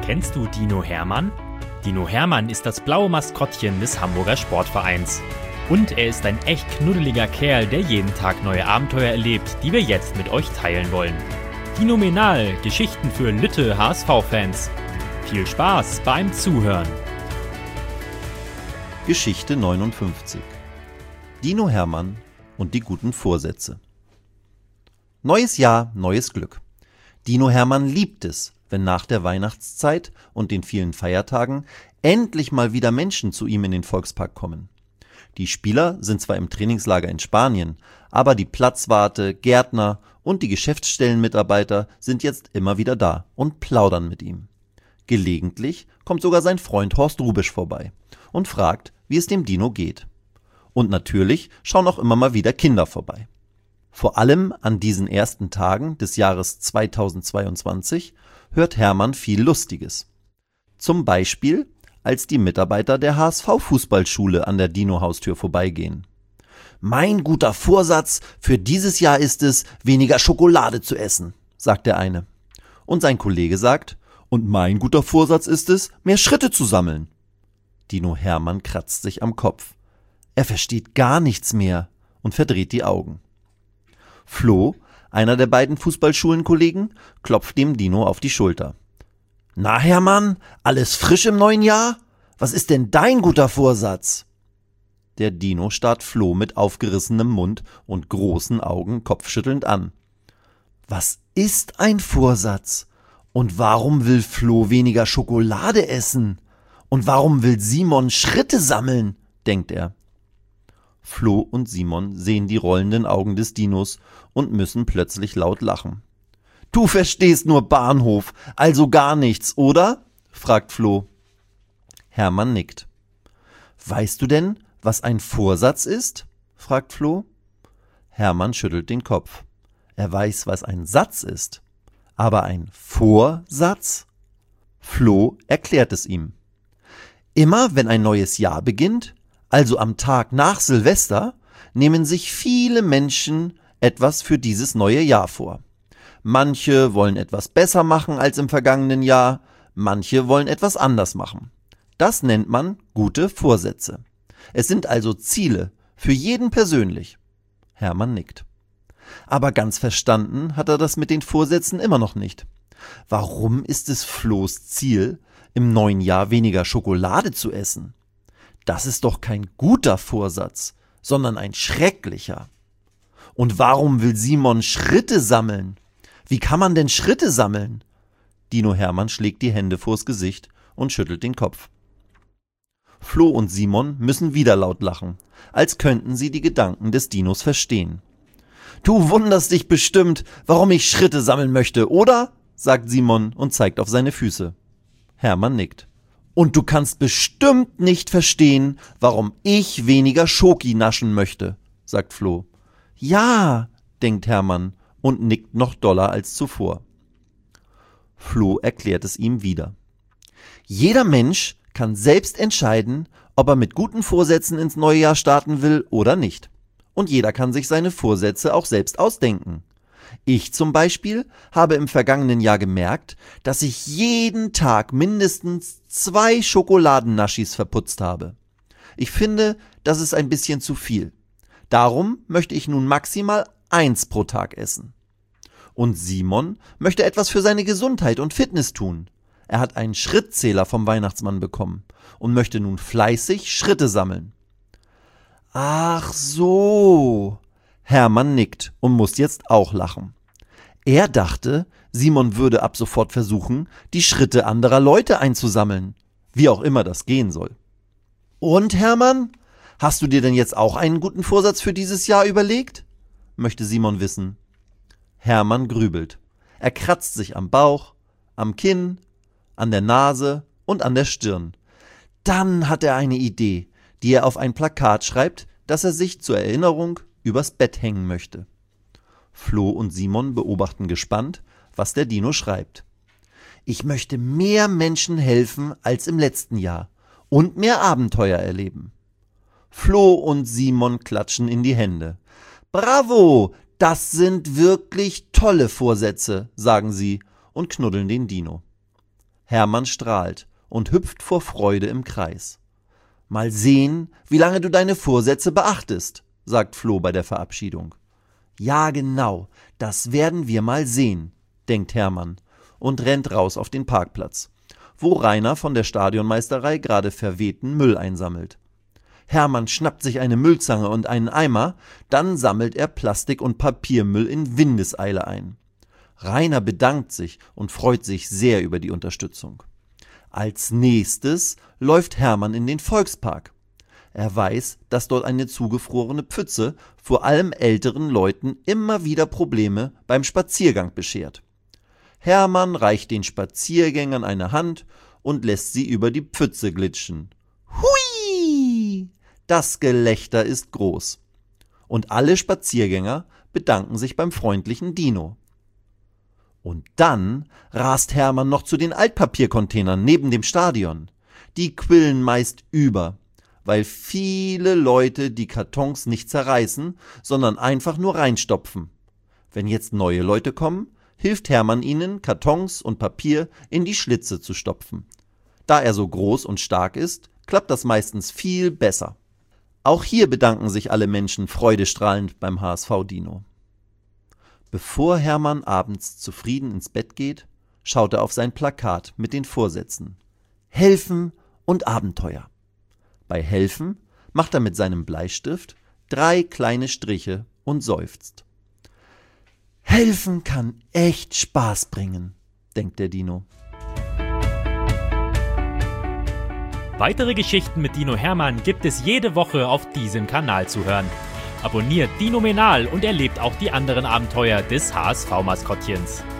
Kennst du Dino Hermann? Dino Hermann ist das blaue Maskottchen des Hamburger Sportvereins. Und er ist ein echt knuddeliger Kerl, der jeden Tag neue Abenteuer erlebt, die wir jetzt mit euch teilen wollen. Dinomenal, Geschichten für Lütte HSV-Fans. Viel Spaß beim Zuhören. Geschichte 59. Dino Hermann und die guten Vorsätze. Neues Jahr, neues Glück. Dino Hermann liebt es, wenn nach der Weihnachtszeit und den vielen Feiertagen endlich mal wieder Menschen zu ihm in den Volkspark kommen. Die Spieler sind zwar im Trainingslager in Spanien, aber die Platzwarte, Gärtner und die Geschäftsstellenmitarbeiter sind jetzt immer wieder da und plaudern mit ihm. Gelegentlich kommt sogar sein Freund Horst Rubisch vorbei und fragt, wie es dem Dino geht. Und natürlich schauen auch immer mal wieder Kinder vorbei. Vor allem an diesen ersten Tagen des Jahres 2022 hört Hermann viel Lustiges. Zum Beispiel, als die Mitarbeiter der HSV-Fußballschule an der Dino-Haustür vorbeigehen. »Mein guter Vorsatz für dieses Jahr ist es, weniger Schokolade zu essen«, sagt der eine. Und sein Kollege sagt, »Und mein guter Vorsatz ist es, mehr Schritte zu sammeln.« Dino Hermann kratzt sich am Kopf. Er versteht gar nichts mehr und verdreht die Augen. Flo, einer der beiden Fußballschulenkollegen, klopft dem Dino auf die Schulter. »Na Hermann, alles frisch im neuen Jahr? Was ist denn dein guter Vorsatz?« Der Dino starrt Flo mit aufgerissenem Mund und großen Augen kopfschüttelnd an. »Was ist ein Vorsatz? Und warum will Flo weniger Schokolade essen? Und warum will Simon Schritte sammeln?« denkt er. Flo und Simon sehen die rollenden Augen des Dinos und müssen plötzlich laut lachen. »Du verstehst nur Bahnhof, also gar nichts, oder?« fragt Flo. Hermann nickt. »Weißt du denn, was ein Vorsatz ist?« fragt Flo. Hermann schüttelt den Kopf. Er weiß, was ein Satz ist. Aber ein Vorsatz? Flo erklärt es ihm. Immer wenn ein neues Jahr beginnt, also am Tag nach Silvester, nehmen sich viele Menschen etwas für dieses neue Jahr vor. Manche wollen etwas besser machen als im vergangenen Jahr, manche wollen etwas anders machen. Das nennt man gute Vorsätze. Es sind also Ziele, für jeden persönlich. Hermann nickt. Aber ganz verstanden hat er das mit den Vorsätzen immer noch nicht. Warum ist es Flohs Ziel, im neuen Jahr weniger Schokolade zu essen? Das ist doch kein guter Vorsatz, sondern ein schrecklicher. Und warum will Simon Schritte sammeln? Wie kann man denn Schritte sammeln? Dino Hermann schlägt die Hände vors Gesicht und schüttelt den Kopf. Flo und Simon müssen wieder laut lachen, als könnten sie die Gedanken des Dinos verstehen. »Du wunderst dich bestimmt, warum ich Schritte sammeln möchte, oder?« sagt Simon und zeigt auf seine Füße. Hermann nickt. »Und du kannst bestimmt nicht verstehen, warum ich weniger Schoki naschen möchte«, sagt Flo. »Ja«, denkt Hermann und nickt noch doller als zuvor. Flo erklärt es ihm wieder. Jeder Mensch kann selbst entscheiden, ob er mit guten Vorsätzen ins neue Jahr starten will oder nicht. Und jeder kann sich seine Vorsätze auch selbst ausdenken. Ich zum Beispiel habe im vergangenen Jahr gemerkt, dass ich jeden Tag mindestens 2 Schokoladennaschis verputzt habe. Ich finde, das ist ein bisschen zu viel. Darum möchte ich nun maximal 1 pro Tag essen. Und Simon möchte etwas für seine Gesundheit und Fitness tun. Er hat einen Schrittzähler vom Weihnachtsmann bekommen und möchte nun fleißig Schritte sammeln. Ach so. Hermann nickt und muss jetzt auch lachen. Er dachte, Simon würde ab sofort versuchen, die Schritte anderer Leute einzusammeln. Wie auch immer das gehen soll. Und Hermann, hast du dir denn jetzt auch einen guten Vorsatz für dieses Jahr überlegt? Möchte Simon wissen. Hermann grübelt. Er kratzt sich am Bauch, am Kinn, an der Nase und an der Stirn. Dann hat er eine Idee, die er auf ein Plakat schreibt, das er sich zur Erinnerung übers Bett hängen möchte. Flo und Simon beobachten gespannt, was der Dino schreibt. Ich möchte mehr Menschen helfen als im letzten Jahr und mehr Abenteuer erleben. Flo und Simon klatschen in die Hände. Bravo, das sind wirklich tolle Vorsätze, sagen sie und knuddeln den Dino. Hermann strahlt und hüpft vor Freude im Kreis. Mal sehen, wie lange du deine Vorsätze beachtest, sagt Floh bei der Verabschiedung. Ja, genau, das werden wir mal sehen, denkt Hermann und rennt raus auf den Parkplatz, wo Rainer von der Stadionmeisterei gerade verwehten Müll einsammelt. Hermann schnappt sich eine Müllzange und einen Eimer, dann sammelt er Plastik- und Papiermüll in Windeseile ein. Rainer bedankt sich und freut sich sehr über die Unterstützung. Als nächstes läuft Hermann in den Volkspark. Er weiß, dass dort eine zugefrorene Pfütze vor allem älteren Leuten immer wieder Probleme beim Spaziergang beschert. Hermann reicht den Spaziergängern eine Hand und lässt sie über die Pfütze glitschen. Hui! Das Gelächter ist groß. Und alle Spaziergänger bedanken sich beim freundlichen Dino. Und dann rast Hermann noch zu den Altpapiercontainern neben dem Stadion. Die quillen meist über, weil viele Leute die Kartons nicht zerreißen, sondern einfach nur reinstopfen. Wenn jetzt neue Leute kommen, hilft Hermann ihnen, Kartons und Papier in die Schlitze zu stopfen. Da er so groß und stark ist, klappt das meistens viel besser. Auch hier bedanken sich alle Menschen freudestrahlend beim HSV-Dino. Bevor Hermann abends zufrieden ins Bett geht, schaut er auf sein Plakat mit den Vorsätzen. Helfen und Abenteuer. Bei Helfen macht er mit seinem Bleistift 3 kleine Striche und seufzt. Helfen kann echt Spaß bringen, denkt der Dino. Weitere Geschichten mit Dino Hermann gibt es jede Woche auf diesem Kanal zu hören. Abonniert Dinomenal und erlebt auch die anderen Abenteuer des HSV-Maskottchens.